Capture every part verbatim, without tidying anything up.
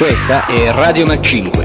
Questa è Radio Mac cinque.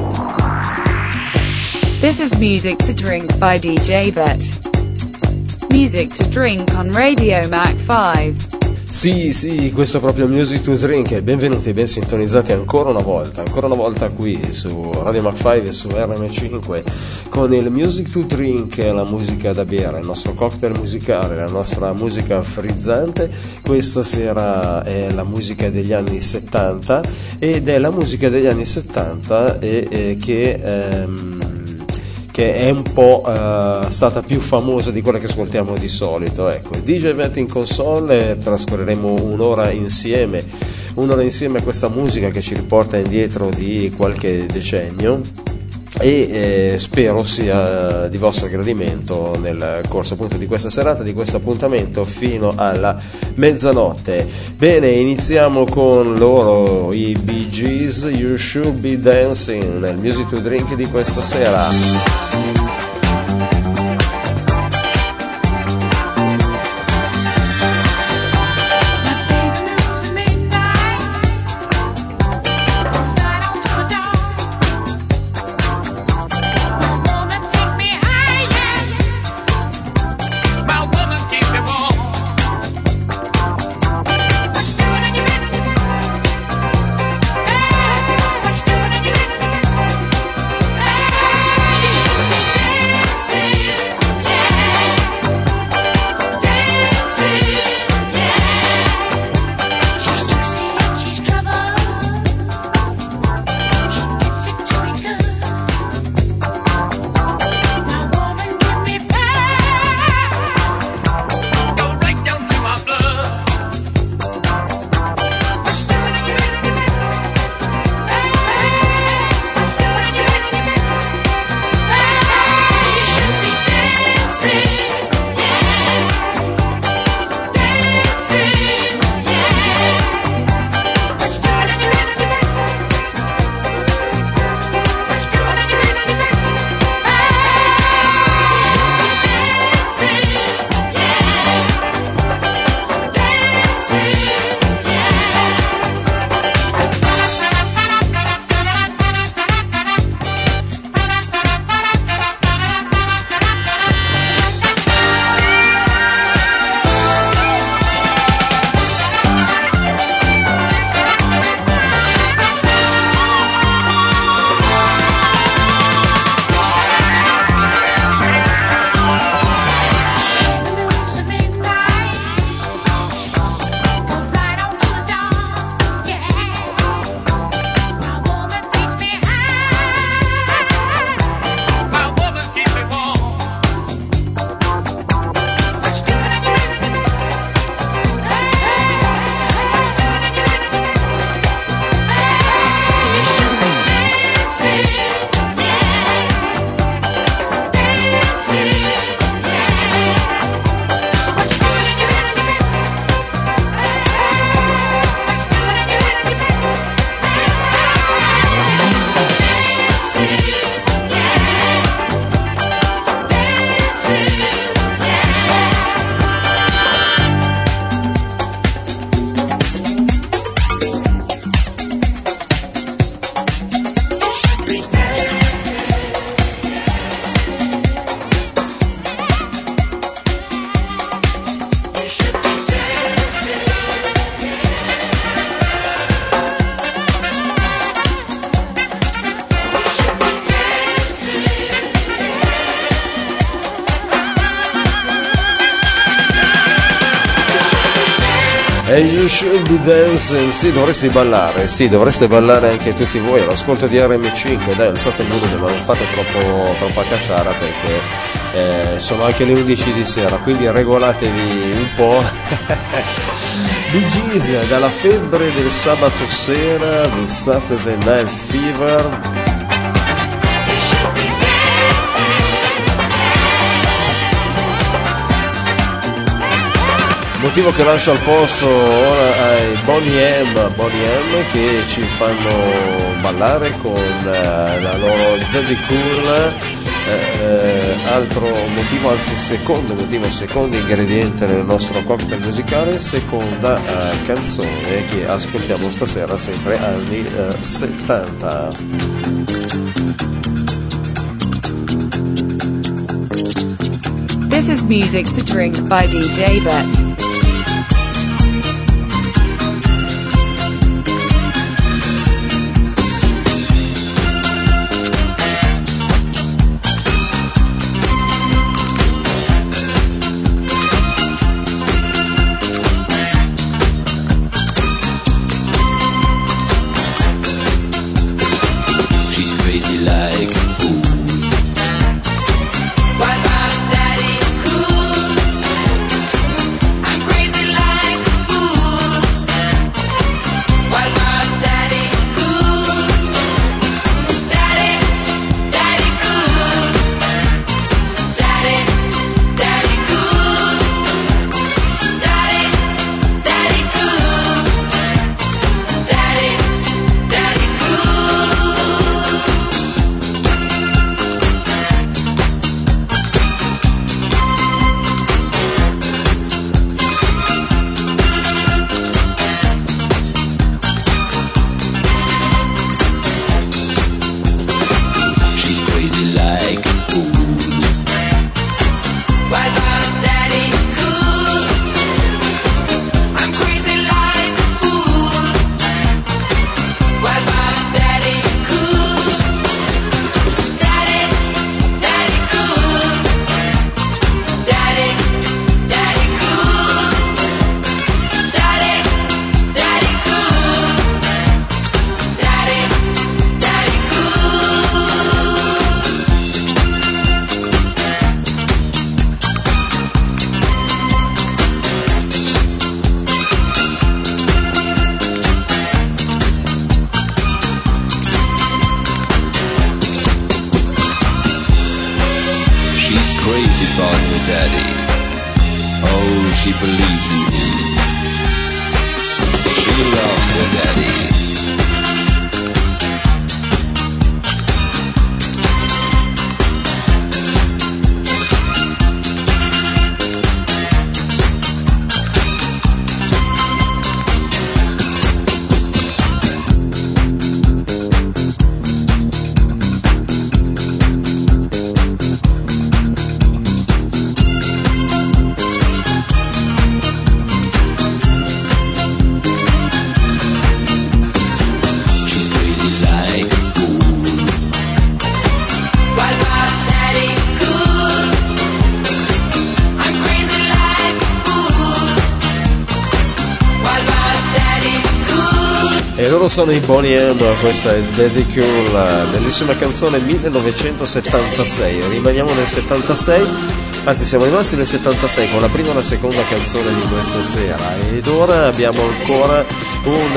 This is Music to Drink by D J Bet. Music to Drink on Radio Mac cinque. Sì, sì, questo è proprio Music to Drink e benvenuti, ben sintonizzati ancora una volta, ancora una volta qui su Radio Mac cinque e su R M cinque con il Music to Drink, la musica da bere, il nostro cocktail musicale, la nostra musica frizzante. Questa sera è la musica degli anni settanta ed è la musica degli anni settanta e, e che... Ehm, che è un po' uh, stata più famosa di quella che ascoltiamo di solito. Ecco, D J Vet in console, eh, trascorreremo un'ora insieme, un'ora insieme a questa musica che ci riporta indietro di qualche decennio e eh, spero sia di vostro gradimento nel corso appunto di questa serata, di questo appuntamento fino alla mezzanotte. Bene, iniziamo con loro, i Bee Gees, You Should Be Dancing, nel Music to Drink di questa sera. E You Should Be Dancing, sì, dovresti ballare, sì, dovreste ballare anche tutti voi all'ascolto di R M cinque, dai, alzate il volume, ma non fate troppo, troppa cacciara perché eh, sono anche le undici di sera, quindi regolatevi un po'. Bee Gees, dalla febbre del sabato sera, del Saturday Night Fever. Motivo che lascio al posto ora ai Boney M, Boney M che ci fanno ballare con uh, la loro Daddy Cool eh, altro motivo, anzi secondo motivo, secondo ingrediente nel nostro cocktail musicale, seconda eh, canzone che ascoltiamo stasera, sempre anni eh, settanta. This is Music to Drink by D J Bet. E loro sono i Boney M, questa è Daddy Cool, bellissima canzone millenovecentosettantasei. Rimaniamo nel settantasei, anzi siamo rimasti nel settantasei con la prima e la seconda canzone di questa sera, ed ora abbiamo ancora un,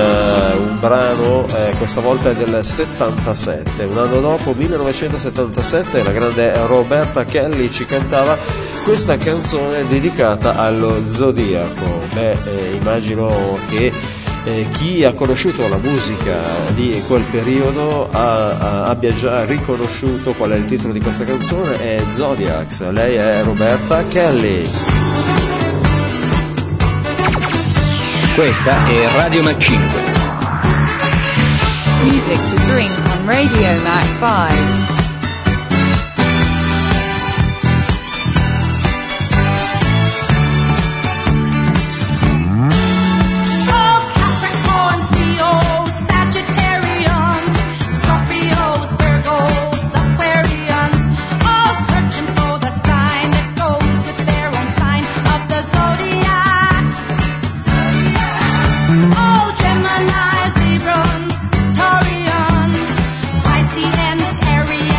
uh, un brano, eh, questa volta è del settantasette, un anno dopo, millenovecentosettantasette, la grande Roberta Kelly ci cantava questa canzone dedicata allo zodiaco. Beh, eh, immagino che Eh, chi ha conosciuto la musica di quel periodo ha, ha, abbia già riconosciuto qual è il titolo di questa canzone, è Zodiacs, lei è Roberta Kelly. Questa è Radio Mac cinque. Music to Drink on Radio Mac five. Gemini's, Librans, Taurians, Pisceans, Aries.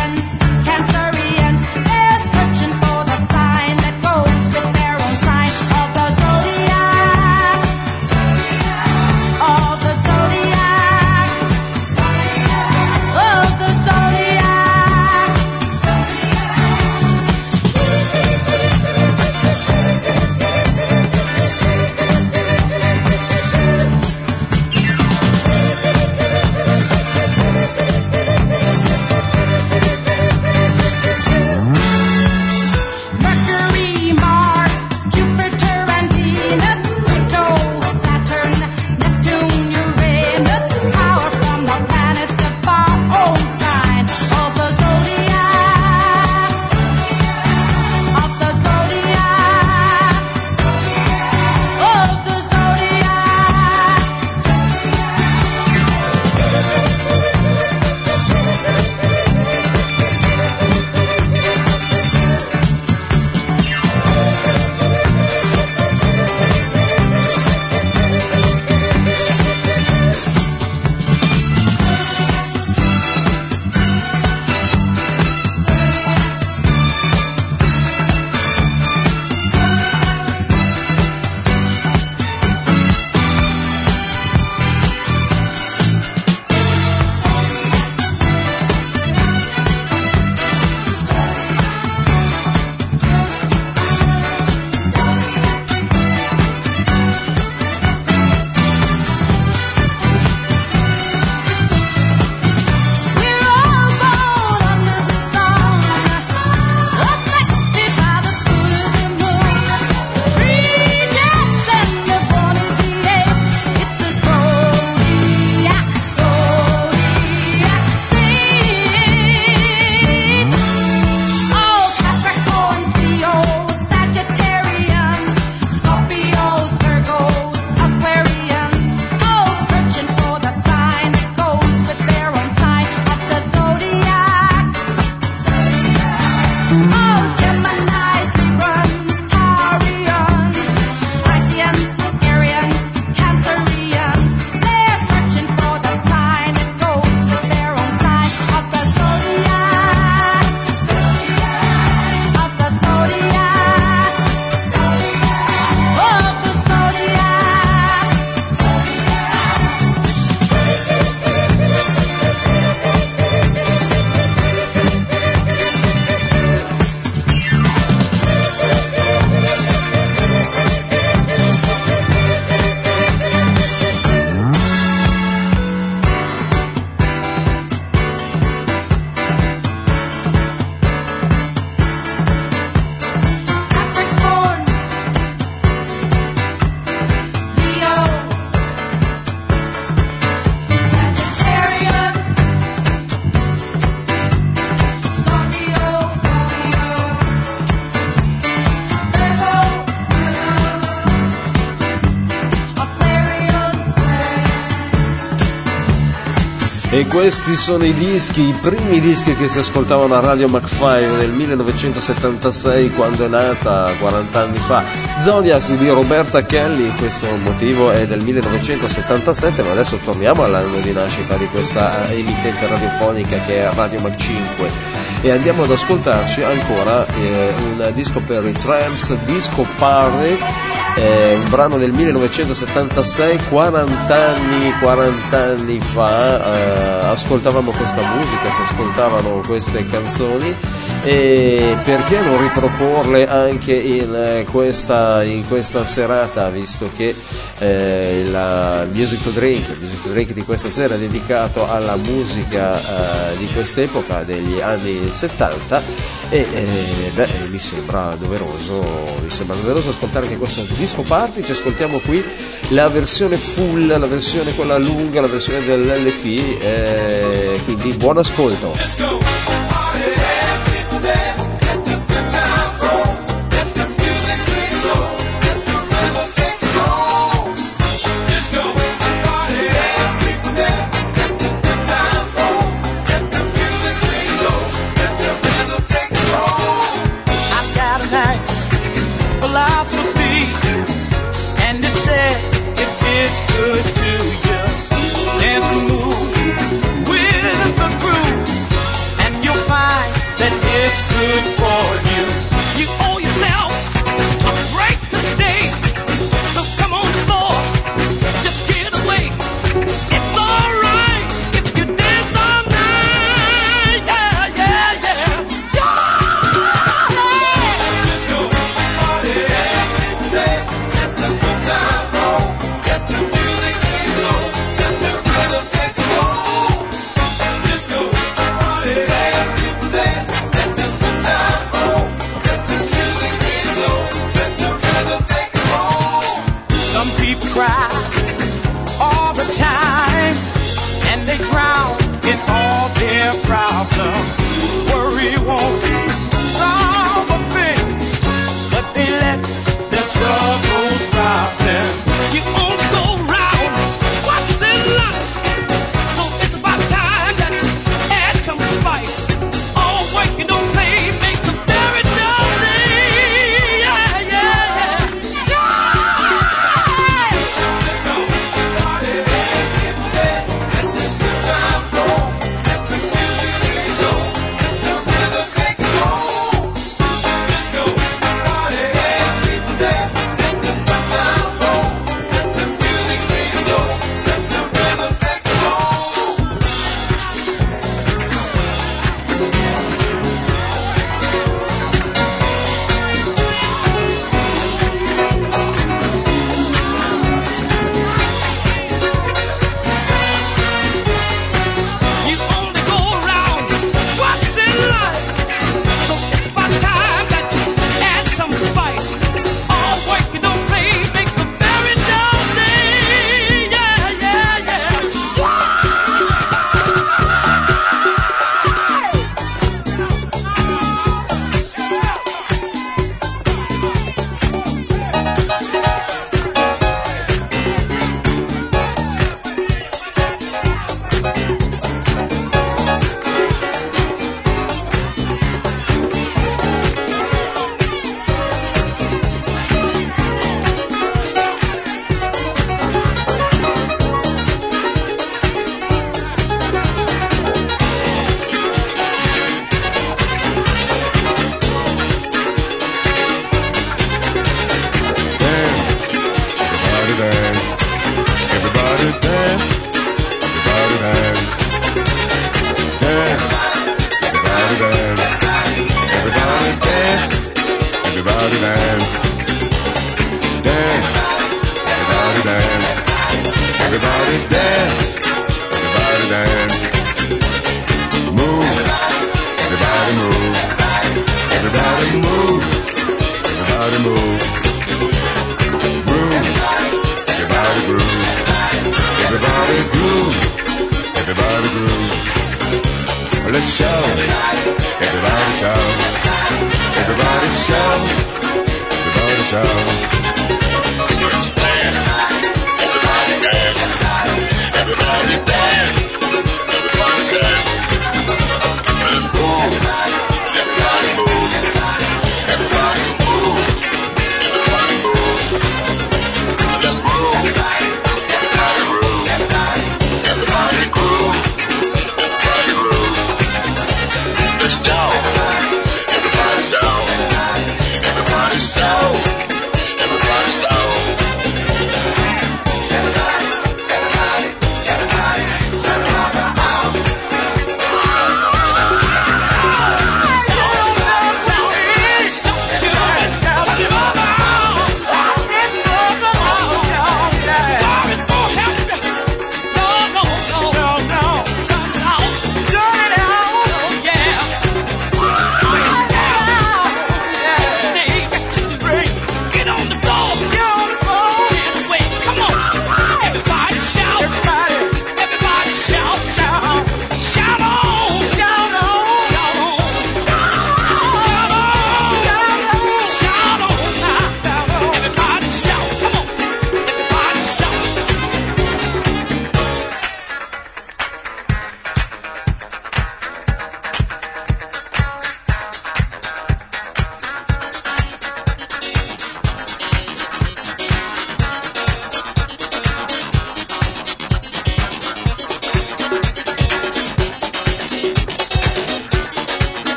E questi sono i dischi, i primi dischi che si ascoltavano a Radio McFly nel millenovecentosettantasei, quando è nata, quaranta anni fa. Zodiacs di Roberta Kelly, questo motivo è del millenovecentosettantasette, ma adesso torniamo all'anno di nascita di questa emittente radiofonica che è Radio Mac cinque e andiamo ad ascoltarci ancora eh, un disco per i Tramps, Disco Party. Eh, un brano del millenovecentosettantasei, quaranta anni, quaranta anni fa eh, ascoltavamo questa musica, si ascoltavano queste canzoni, e perché non riproporle anche in, eh, questa, in questa serata, visto che eh, il Music to Drink, il Music to Drink di questa sera è dedicato alla musica eh, di quest'epoca, degli anni settanta, e eh, beh, mi sembra doveroso, mi sembra doveroso ascoltare anche questo Disco Party. Ci ascoltiamo qui la versione full, la versione quella lunga, la versione dell'L P, eh, quindi buon ascolto.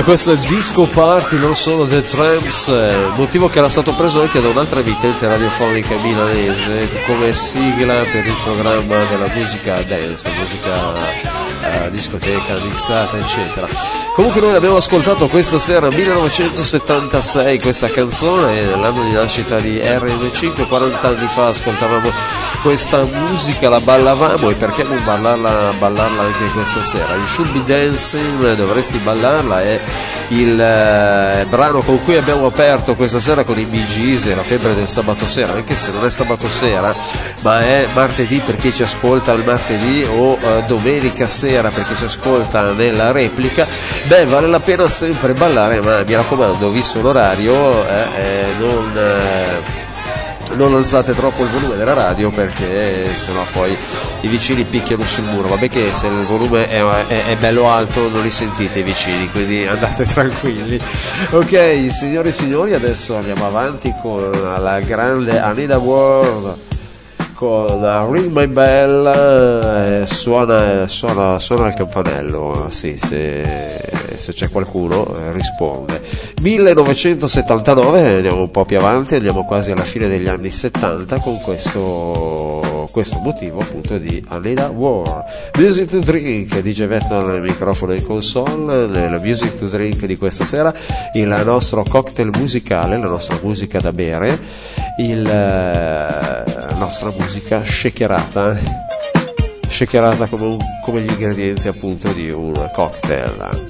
questo è Disco Party, non solo The Tramps, eh, motivo che era stato preso anche da un'altra emittente radiofonica milanese come sigla per il programma della musica dance, musica eh, discoteca, mixata, eccetera. Comunque noi l'abbiamo ascoltato questa sera, millenovecentosettantasei, questa canzone, l'anno di nascita di R M cinque, quaranta anni fa ascoltavamo questa musica, la ballavamo, e perché non ballarla, ballarla anche questa sera? You Should Be Dancing, dovresti ballarla, è il eh, brano con cui abbiamo aperto questa sera con i Bee Gees, La febbre del sabato sera, anche se non è sabato sera ma è martedì per chi ci ascolta il martedì, o eh, domenica sera per chi ci ascolta nella replica. Beh, vale la pena sempre ballare, ma mi raccomando, visto l'orario, eh, eh, non... Eh, non alzate troppo il volume della radio, perché sennò poi i vicini picchiano sul muro. Vabbè che se il volume è, è, è bello alto non li sentite i vicini, quindi andate tranquilli. Ok, signori e signori, adesso andiamo avanti con la grande Anita Ward con Ring My Bell, eh, suona, suona, suona il campanello, sì, se, se c'è qualcuno eh, risponde. millenovecentosettantanove, andiamo un po' più avanti, andiamo quasi alla fine degli anni settanta con questo, questo motivo appunto di Anita Ward. Music to Drink, D J Vet al microfono e console, nel Music to Drink di questa sera il nostro cocktail musicale, la nostra musica da bere, il, la nostra musica shakerata, shakerata come, un, come gli ingredienti appunto di un cocktail.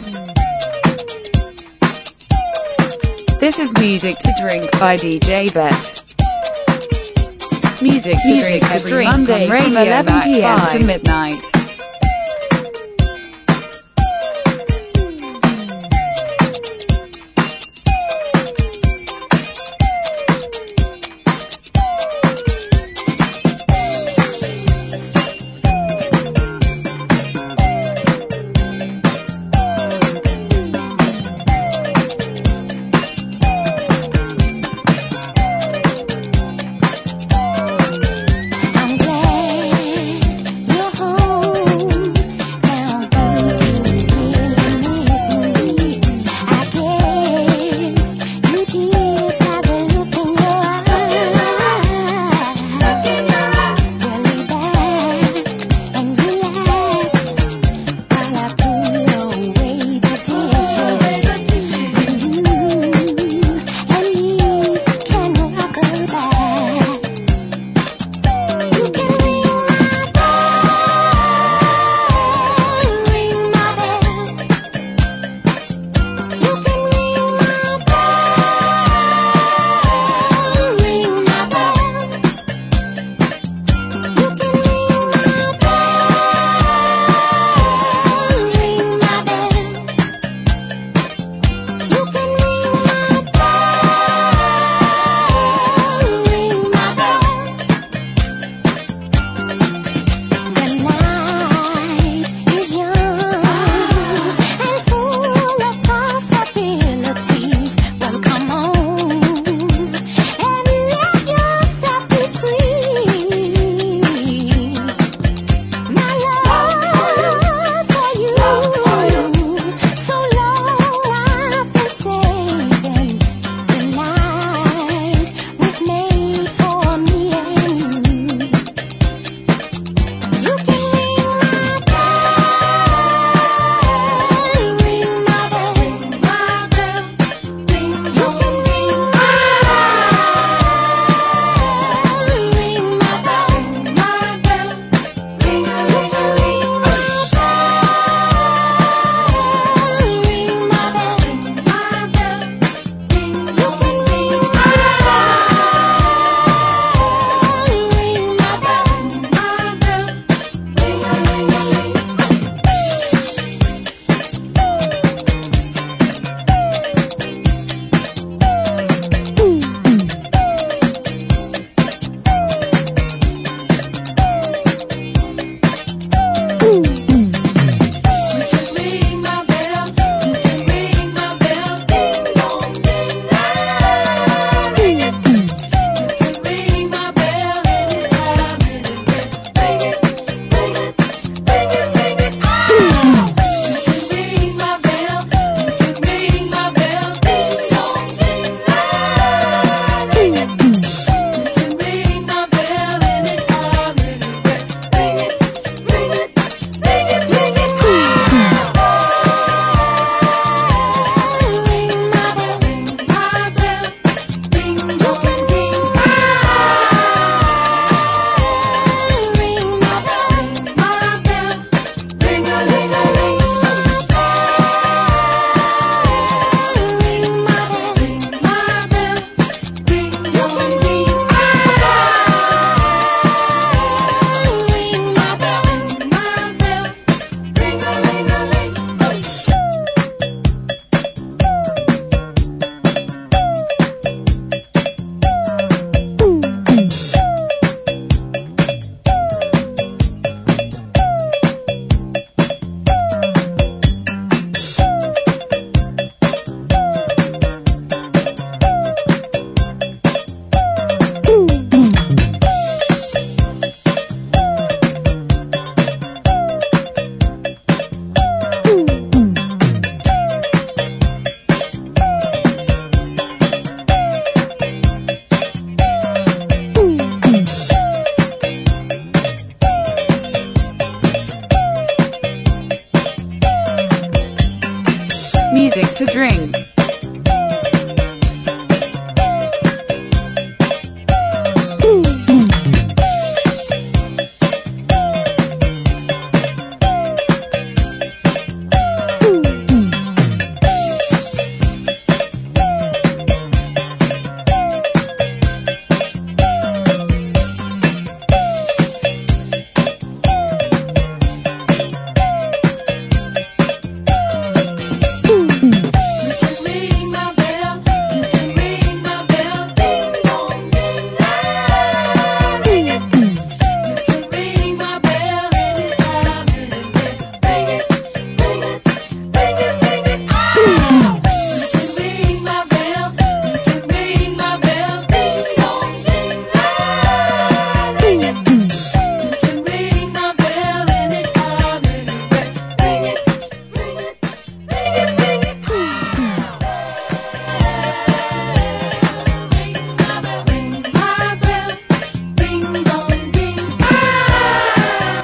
This is Music to Drink by D J Bet. Music to Drink every drink Monday from eleven p.m. to midnight. I'm glad you're home.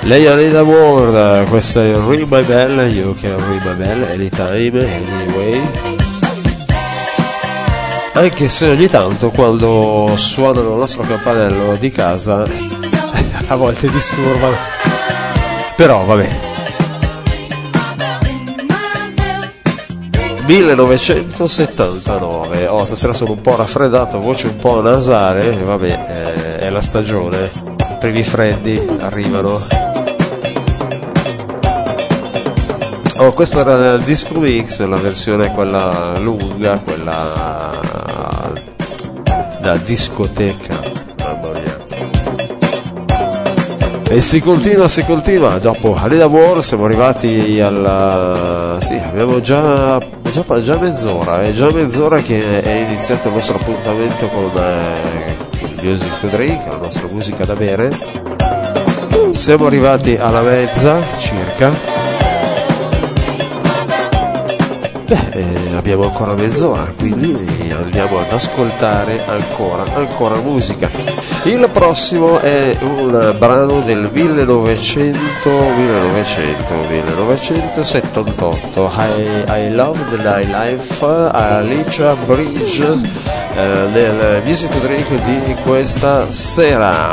Lei è Leda Ward, questa è Ring My Bell, You Can Ring My Bell, Anytime, Anyway. Anche se ogni tanto quando suonano il nostro campanello di casa a volte disturbano, però vabbè. millenovecentosettantanove, oh, stasera sono un po' raffreddato, voce un po' nasale, vabbè, eh, è la stagione, i primi freddi arrivano. Oh, questo era il disco mix, la versione quella lunga, quella da discoteca, mamma mia. E si continua, si continua, dopo Leda Ward siamo arrivati alla... sì, abbiamo già, già, già mezz'ora, è già mezz'ora che è iniziato il nostro appuntamento con eh, il Music to Drink, la nostra musica da bere. Siamo arrivati alla mezza circa. Beh, eh, abbiamo ancora mezz'ora, quindi andiamo ad ascoltare ancora, ancora musica. Il prossimo è un brano del millenovecento, millenovecento, millenovecentosettantotto, I, I Love the Nightlife, Alicia Bridge, eh, nel Music to Drink di questa sera.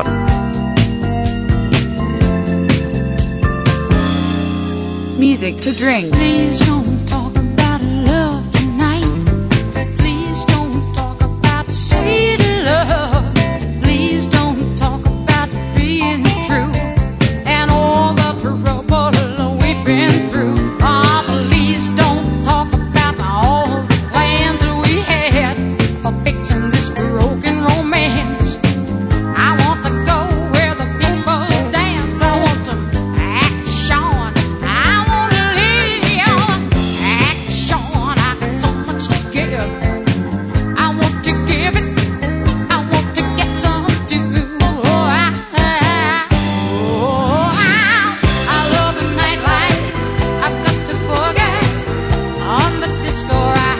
Music to Drink. Please don't talk about love tonight. Please don't talk about sweet love. Please don't talk about being true and all the trouble we've been through. Oh, please don't talk about all the plans we had for fixing this broken romance. I want to go where the people dance. I want some action. I want to live action. I got so much to give. I want to give it. I want to get some too. Oh, I, I, oh, I, I love the nightlife. I've got to boogie on the disco ride.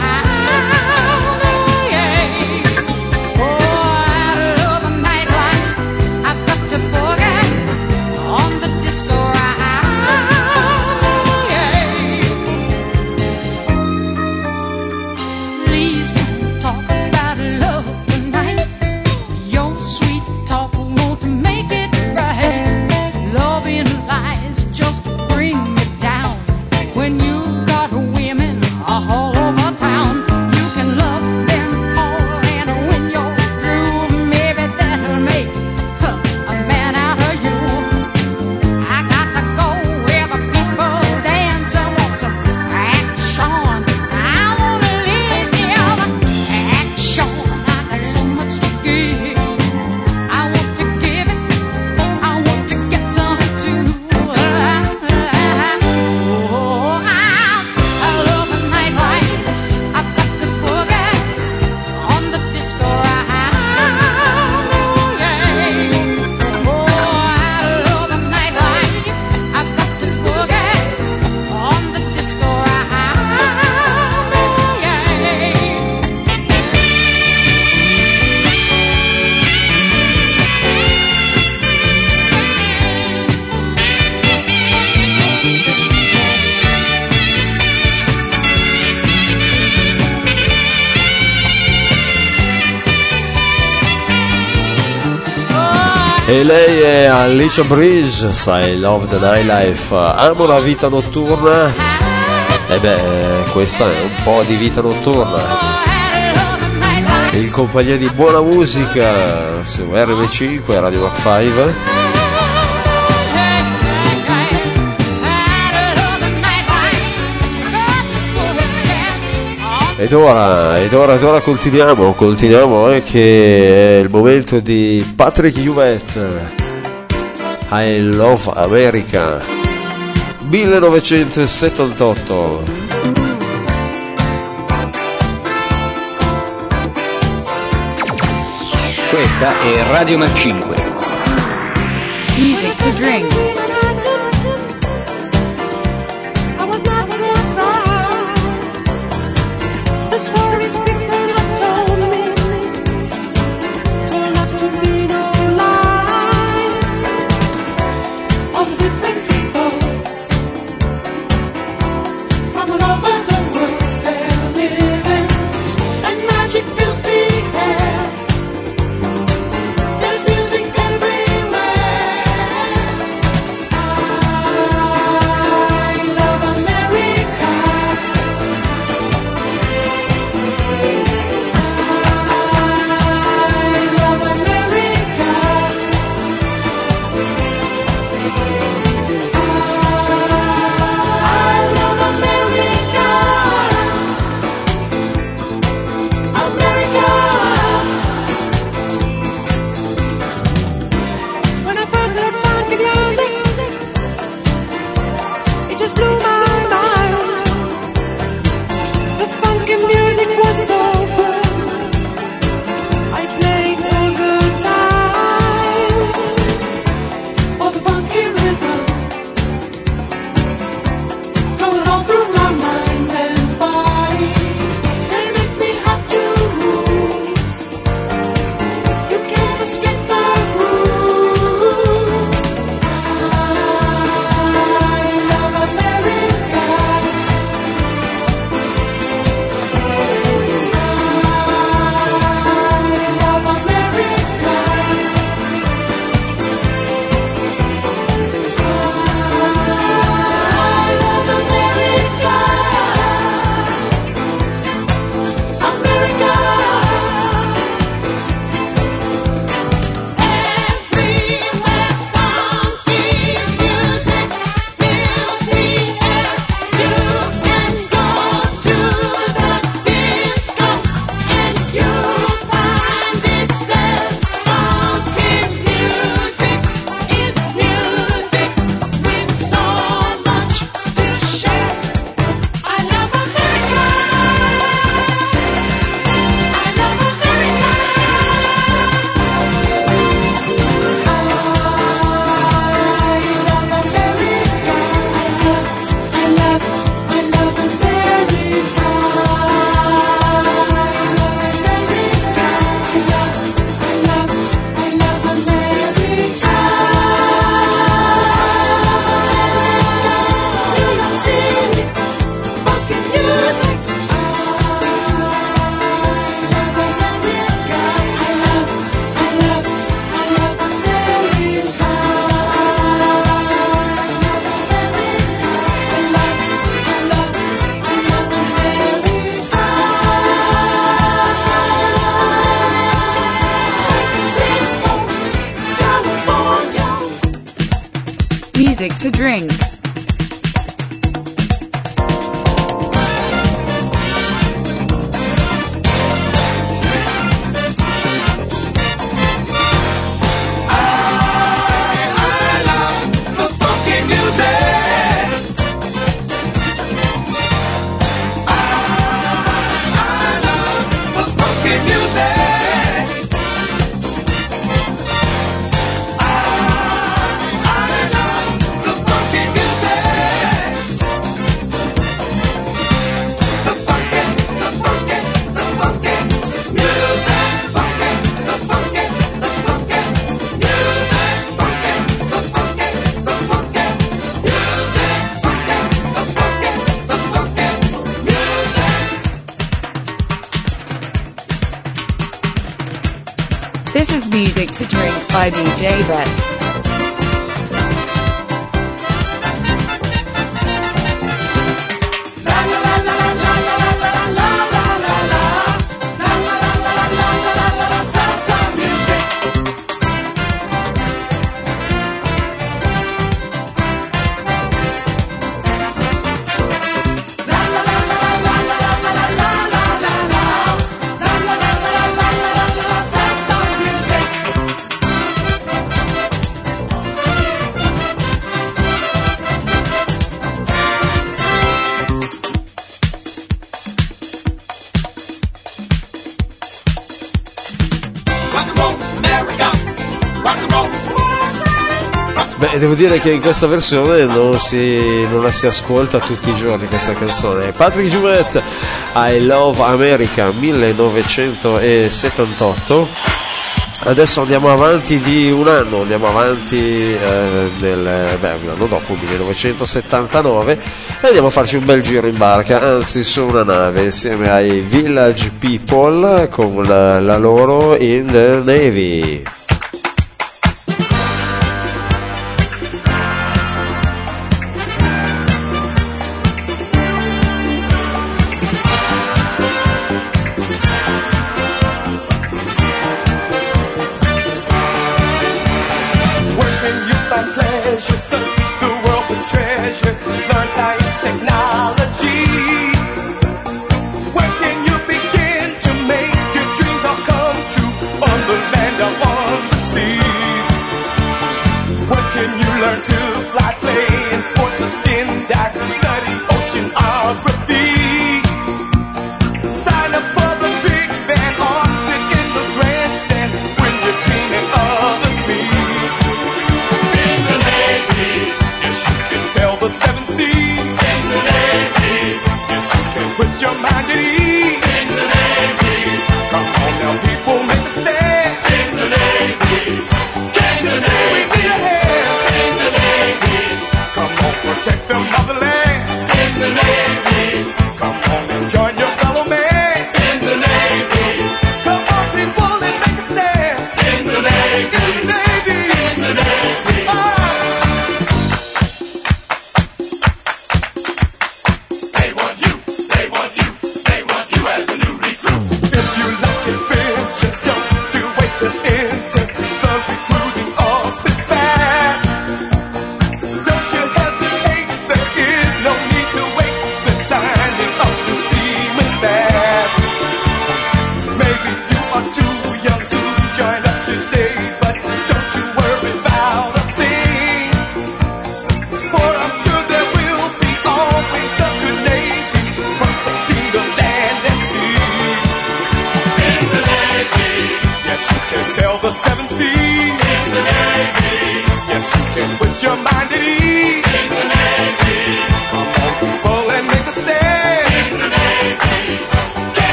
Yeah. Oh, I love the nightlife. I've got to boogie on the disco ride. Yeah. Please don't talk about love tonight. Your sweet talk won't make it right. Loving lies just bring me down. When you got women all over town, you can love them all, and when you're through, maybe that'll make huh, a man out of you. I got to go where the people dance. I want some action. I want to live action. I got so much to give. I want to give it. I want to get some too. Oh, I, I love the nightlife. I've got to boogie on the disco ride. Yeah. Oh, I love the nightlife. I've got to boogie on the disco ride. Yeah. E lei è Alicia Bridge, I Love the Nightlife, amo la vita notturna. E beh, questa è un po' di vita notturna, in compagnia di buona musica su R M cinque, Radio Mac cinque. Ed ora, ed ora, ed ora continuiamo, continuiamo anche, è il momento di Patrick Juvet, I Love America, millenovecentosettantotto. Questa è Radio Mac cinque. Music to Drink. I was not surprised. The stories people had told me turned out to be no lies of different music to drink. This is Music to Drink by D J Bet. Beh, devo dire che in questa versione non, si, non la si ascolta tutti i giorni questa canzone. Patrick Jouvet, I Love America, millenovecentosettantotto. Adesso andiamo avanti di un anno, andiamo avanti eh, nel, beh, un anno dopo, millenovecentosettantanove, e andiamo a farci un bel giro in barca, anzi su una nave, insieme ai Village People con la, la loro In the Navy.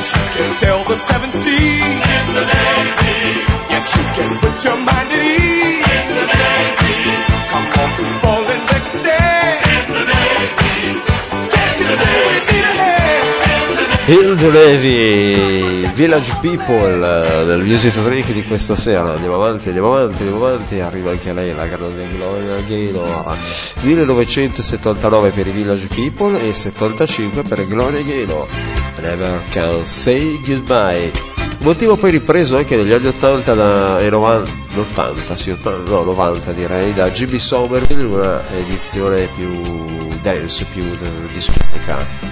Yes, you can sail the seven seas in the Navy. Yes, you can put your mind at ease in the Navy. Come on, people, and let's stay in the Navy. Can't you see we need a hand? Il Levi, Village People del Music to Drink di questa sera. Andiamo avanti, andiamo avanti, andiamo avanti. Arriva anche lei, la grande Gloria Gaynor. millenovecentosettantanove per i Village People e settantacinque per Gloria Gaynor. Never Can Say Goodbye. Motivo poi ripreso anche negli anni ottanta da, e novanta, ottanta, sì, ottanta, no, novanta direi, da Jimmy Somerville, una edizione più dance, più discoteca.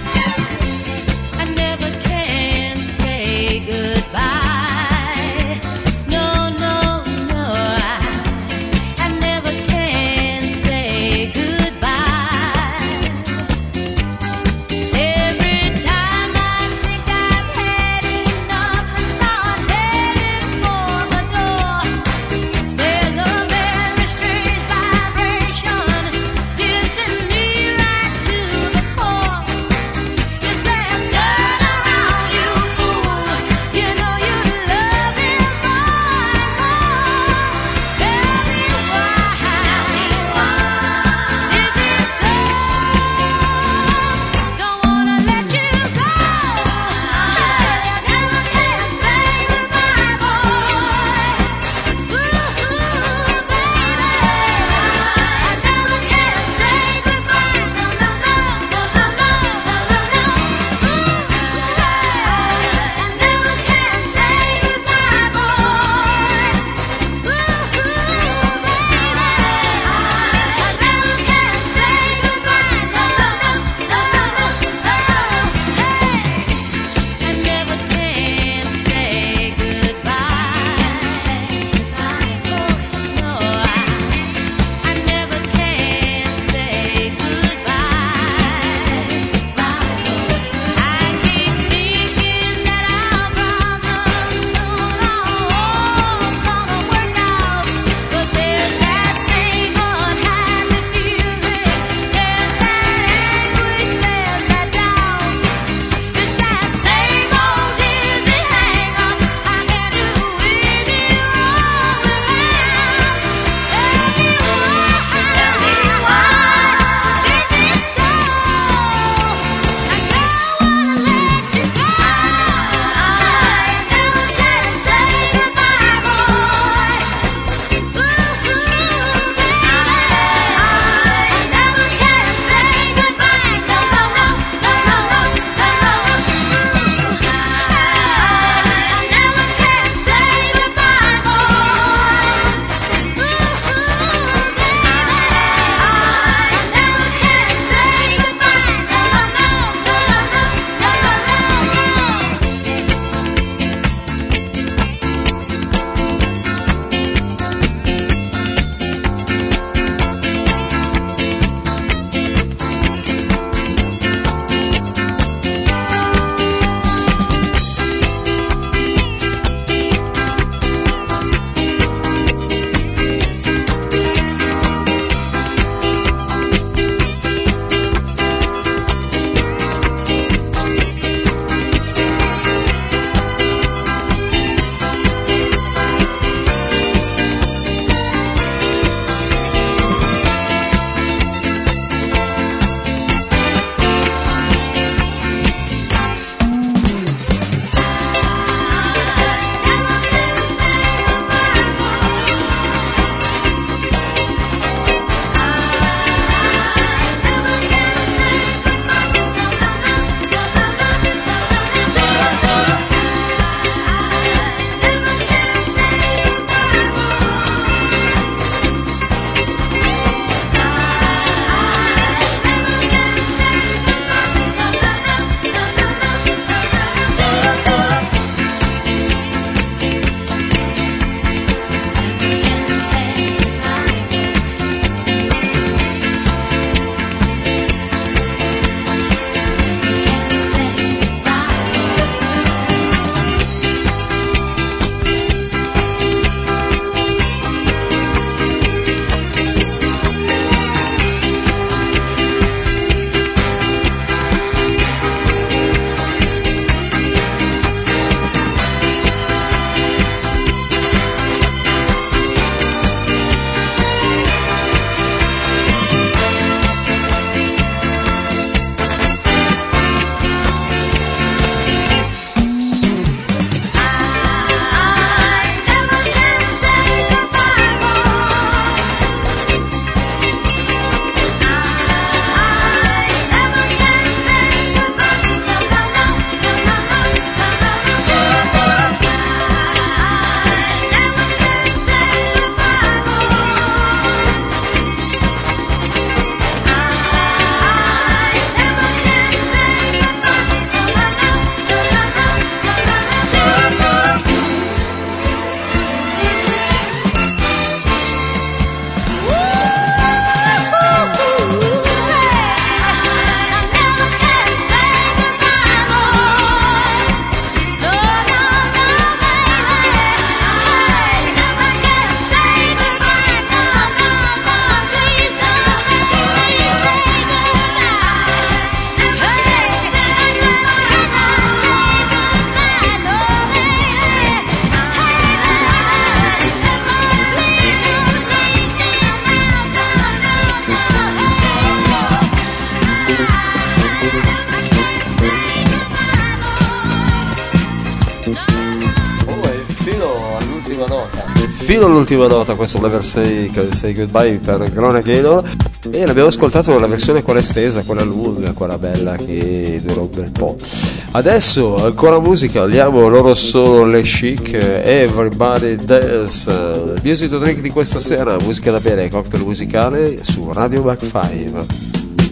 all'ultima nota. Fino all'ultima nota, questo Never Say, Say Goodbye per Gloria Gaynor, e l'abbiamo ascoltato nella versione quella estesa, quella lunga, quella bella che dura un bel po'. Adesso ancora musica, andiamo, loro sono le Chic, Everybody Dance, il music to drink di questa sera, musica da bere, cocktail musicale su Radio Mac cinque.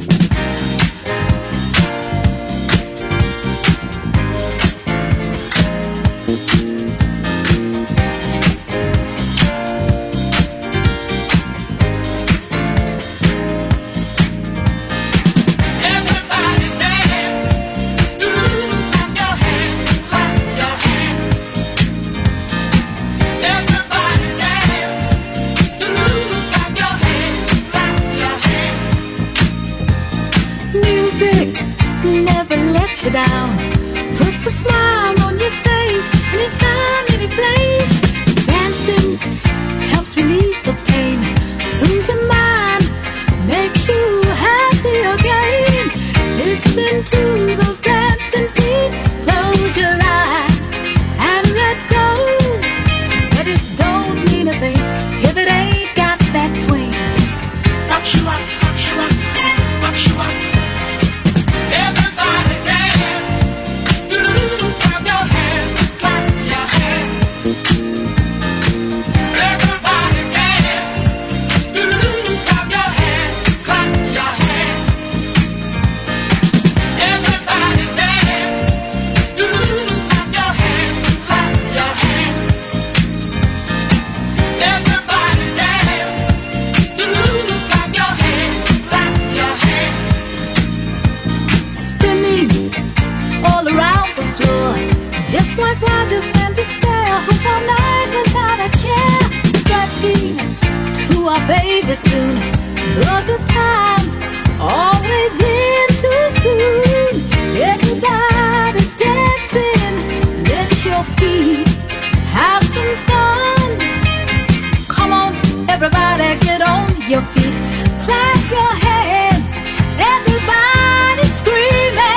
You down, puts a smile on your face, anytime, any place. Dancing helps relieve the pain, soothes your mind, makes you happy again. Listen to those dancing feet, close your eyes and let go. But it don't mean a thing if it ain't got that swing. Rock you up, rock you up, rock you up. Just like Roger sent a stare all night without a care. Stepping to our favorite tune, but the time always in too soon. Everybody's dancing, let your feet have some fun. Come on, everybody, get on your feet, clap your hands, everybody screaming.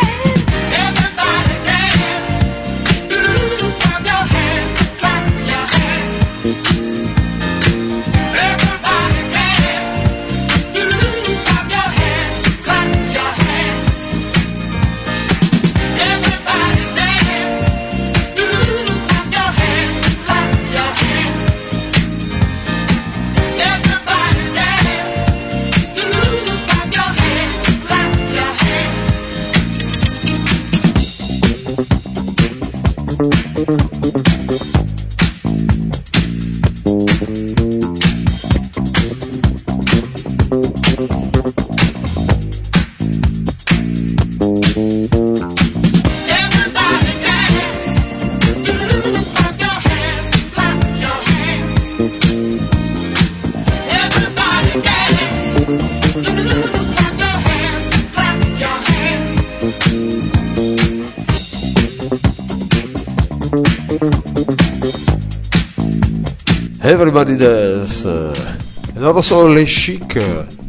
Everybody Dance, loro sono le Chic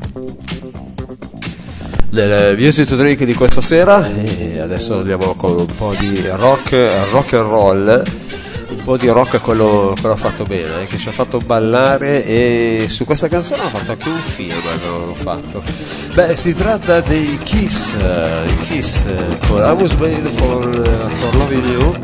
nel music to drink di questa sera, e adesso andiamo con un po' di rock, rock and roll, un po' di rock, quello, quello fatto bene, eh, che ci ha fatto ballare, e su questa canzone hanno fatto anche un film, avevano fatto. Beh, si tratta dei Kiss, i Kiss con I Was Made for, for Loving You.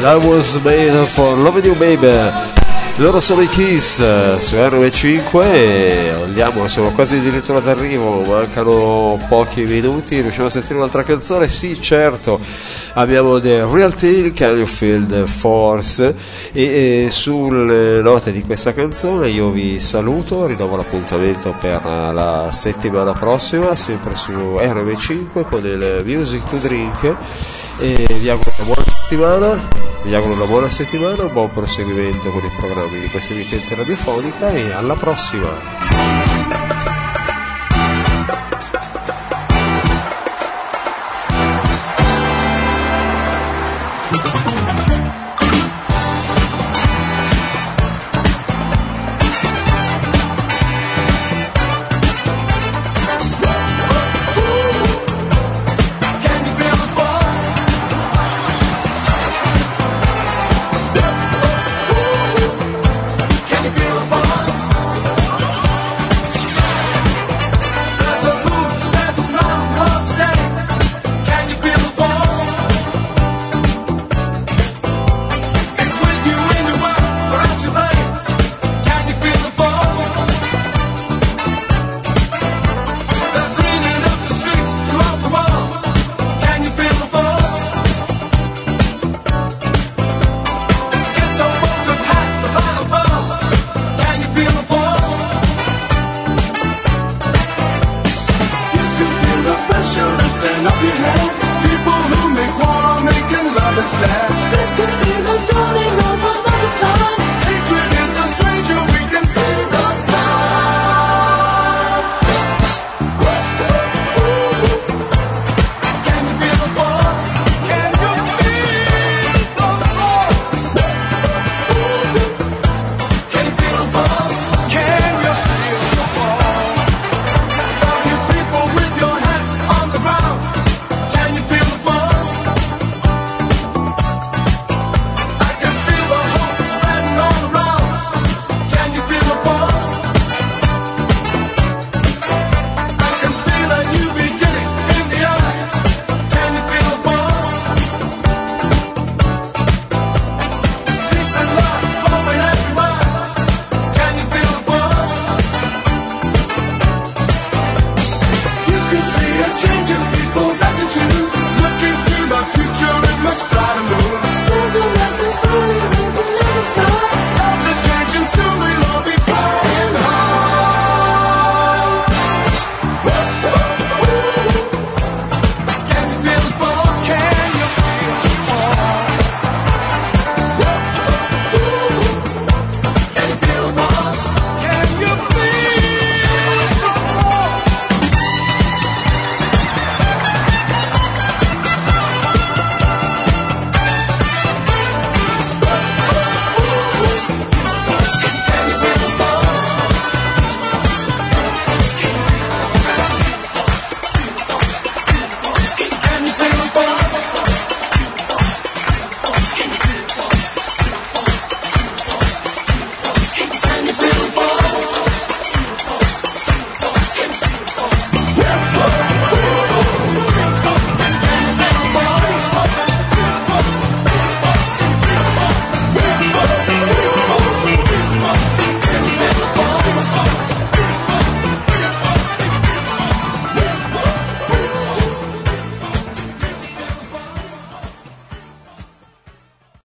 I Was Made for Loving You Baby. Loro sono i Kiss su R M cinque e andiamo, siamo quasi addirittura d'arrivo, mancano pochi minuti, riusciamo a sentire un'altra canzone? Sì, certo, abbiamo The Real Thing, Can You Feel the Force, e, e sulle note di questa canzone io vi saluto, rinnovo l'appuntamento per la settimana prossima, sempre su R M cinque con il Music to Drink, e vi auguro una buona settimana. Vi auguro una buona settimana, un buon proseguimento con i programmi di questa emittente radiofonica e alla prossima! People who make war, making love and stand. This could be the